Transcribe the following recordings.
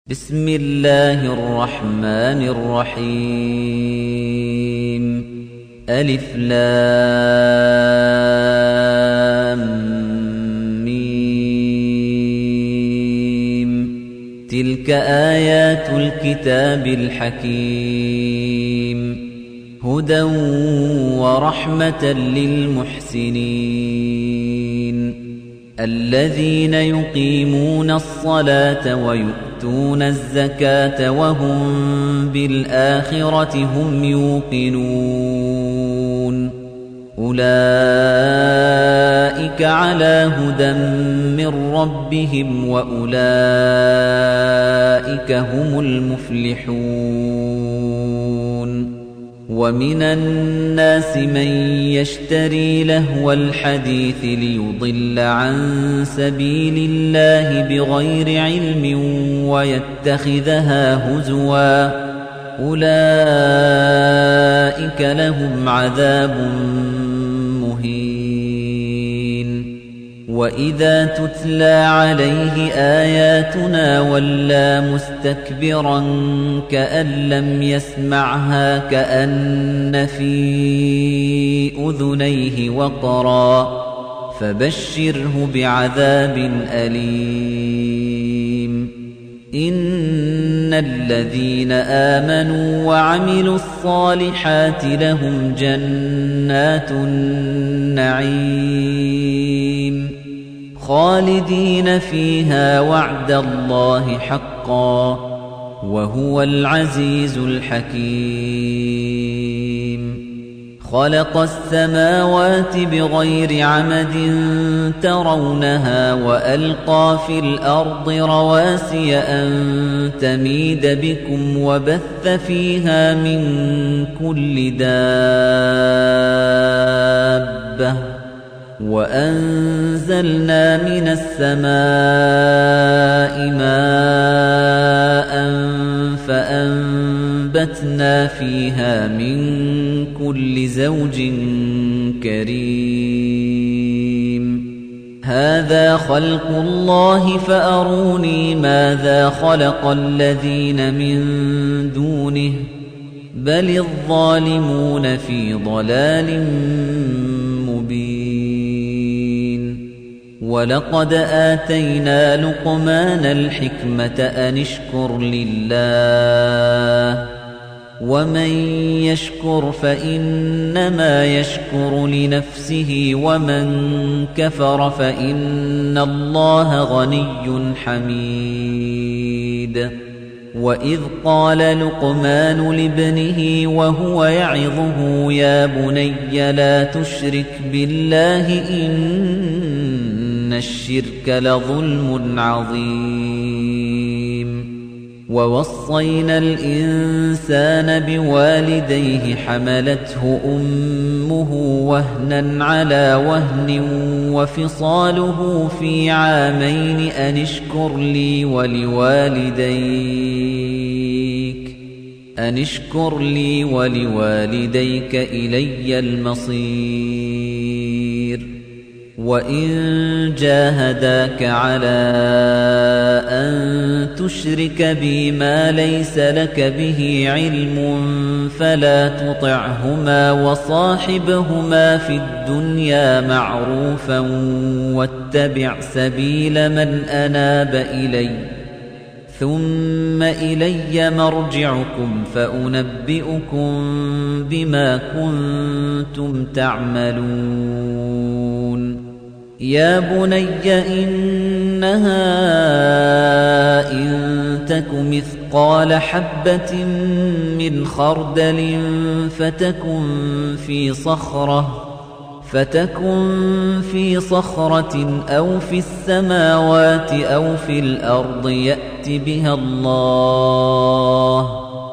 بسم الله الرحمن الرحيم ألف لام ميم تلك آيات الكتاب الحكيم هدى ورحمة للمحسنين الذين يقيمون الصلاة ويؤتون الزكاة وهم بالآخرة هم يوقنون أولئك على هدى من ربهم وأولئك هم المفلحون ومن الناس من يشتري لهو الحديث ليضل عن سبيل الله بغير علم ويتخذها هزوا أولئك لهم عذاب مهين وإذا تتلى عليه آياتنا ولى مستكبرا كأن لم يسمعها كأن في أذنيه وقرا فبشره بعذاب أليم إن الذين آمنوا وعملوا الصالحات لهم جنات النعيم خالدين فيها وعد الله حقا وهو العزيز الحكيم خلق السماوات بغير عمد ترونها وألقى في الأرض رواسي أن تميد بكم وبث فيها من كل دابة وأنزلنا من السماء ماء فأنبتنا فيها من كل زوج كريم هذا خلق الله فأروني ماذا خلق الذين من دونه بل الظالمون في ضلال ولقد آتينا لقمان الحكمة أن اشكر لله ومن يشكر فإنما يشكر لنفسه ومن كفر فإن الله غني حميد وإذ قال لقمان لابنه وهو يعظه يا بني لا تشرك بالله إن الشرك لظلم عظيم ووصينا الإنسان بوالديه حملته أمه وهنا على وهن وفصاله في عامين أن اشكر لي ولوالديك إلي المصير وإن جاهداك على أن تشرك بي ما ليس لك به علم فلا تطعهما وصاحبهما في الدنيا معروفا واتبع سبيل من أناب إلي ثم إلي مرجعكم فأنبئكم بما كنتم تعملون يا بني إنها إن تك مثقال حبة من خردل فتكن في صخرة أو في السماوات أو في الأرض يأت بها الله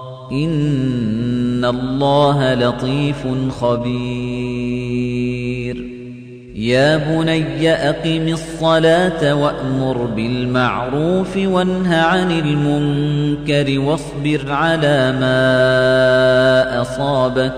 إن الله لطيف خبير يا بني أقم الصلاة وأمر بالمعروف وانه عن المنكر واصبر على ما أصابك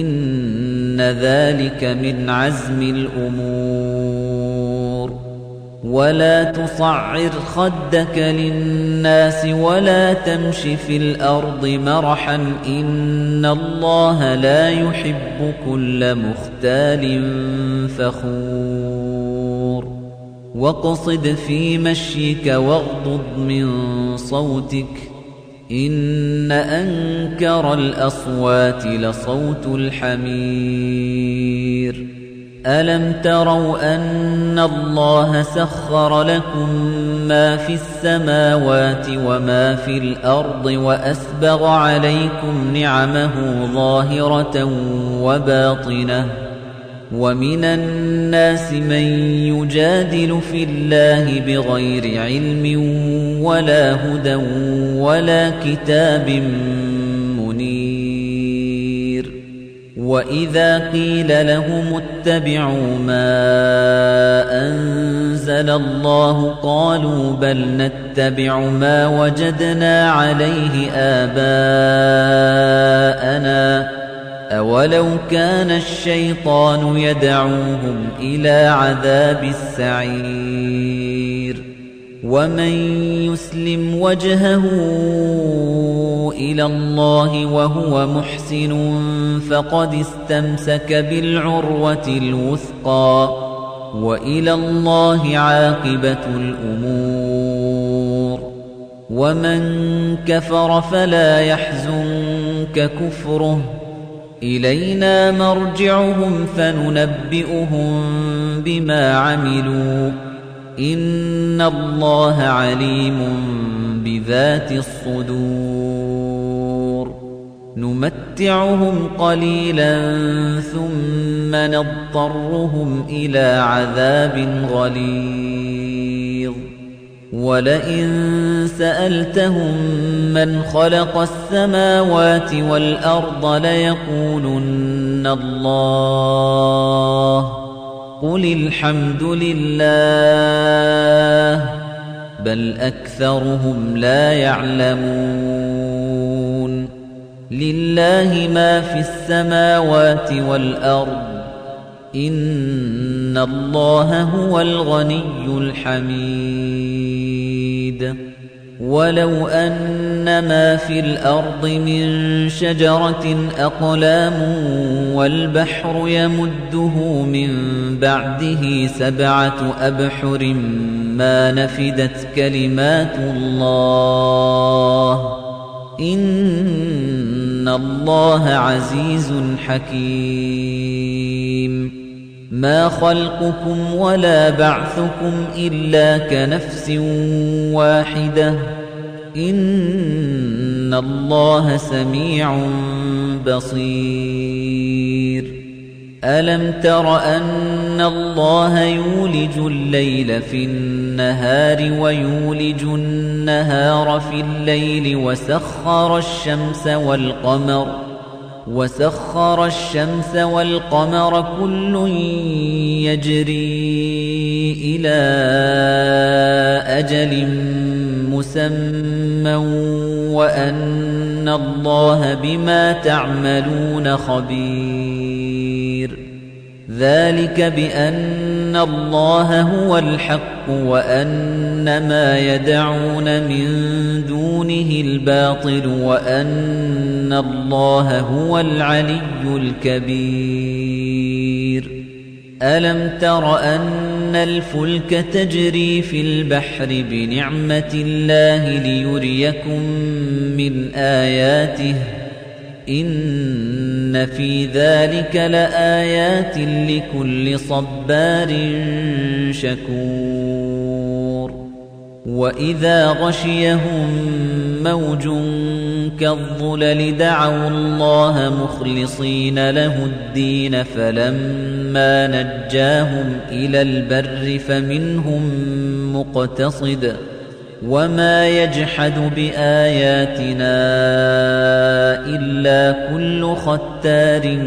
إن ذلك من عزم الأمور ولا تصعر خدك للناس ولا تمش في الأرض مرحا إن الله لا يحب كل مختال فخور واقصد في مشيك واغضض من صوتك إن أنكر الأصوات لصوت الحمير ألم تروا أن الله سخر لكم ما في السماوات وما في الأرض وأسبغ عليكم نعمه ظاهرة وباطنة ومن الناس من يجادل في الله بغير علم ولا هدى ولا كتاب منير وإذا قيل لهم اتبعوا ما أنزل الله قالوا بل نتبع ما وجدنا عليه آباءنا أولو كان الشيطان يدعوهم إلى عذاب السعير ومن يسلم وجهه إلى الله وهو محسن فقد استمسك بالعروة الوثقى وإلى الله عاقبة الأمور ومن كفر فلا يحزنك كفره إلينا مرجعهم فننبئهم بما عملوا إن الله عليم بذات الصدور نمتعهم قليلا ثم نضطرهم إلى عذاب غليظ ولئن سألتهم من خلق السماوات والأرض ليقولن الله قل الحمد لله بل أكثرهم لا يعلمون لله ما في السماوات والأرض إن الله هو الغني الحميد ولو أن ما في الأرض من شجرة أقلام والبحر يمده من بعده 7 أبحر ما نفدت كلمات الله إن الله عزيز حكيم ما خلقكم ولا بعثكم إلا كنفس واحدة إن الله سميع بصير ألم تر أن الله يولج الليل في النهار ويولج النهار في الليل وسخر الشمس والقمر كل يجري إلى أجل مسمى وأن الله بما تعملون خبير ذلك بأن الله هو الحق وأن ما يدعون من دونه الباطل وأن الله هو العلي الكبير ألم تر أن الفلك تجري في البحر بنعمة الله ليريكم من آياته إن في ذلك لآيات لكل صبار شكور وإذا غشيهم موج كالظلل دعوا الله مخلصين له الدين فلما نجاهم إلى البر فمنهم مقتصد وما يجحد بآياتنا إلا كل ختار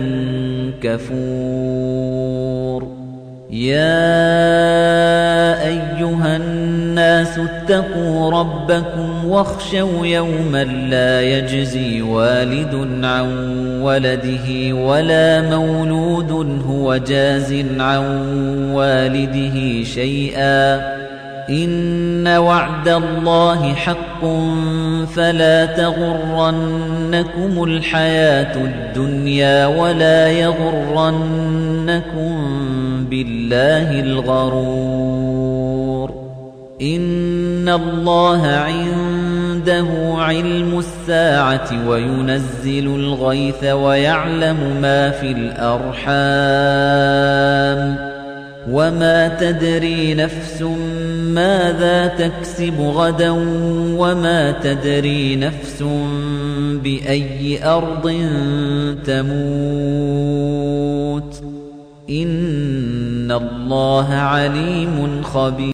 كفور يا أيها الناس اتقوا ربكم واخشوا يوما لا يجزي والد عن ولده ولا مولود هو جاز عن والده شيئا إن وعد الله حق فلا تغرنكم الحياة الدنيا ولا يغرنكم بالله الغرور إن الله عنده علم الساعة وينزل الغيث ويعلم ما في الأرحام وما تدري نفس ماذا تكسب غدا وما تدري نفس بأي أرض تموت إن الله عليم خبير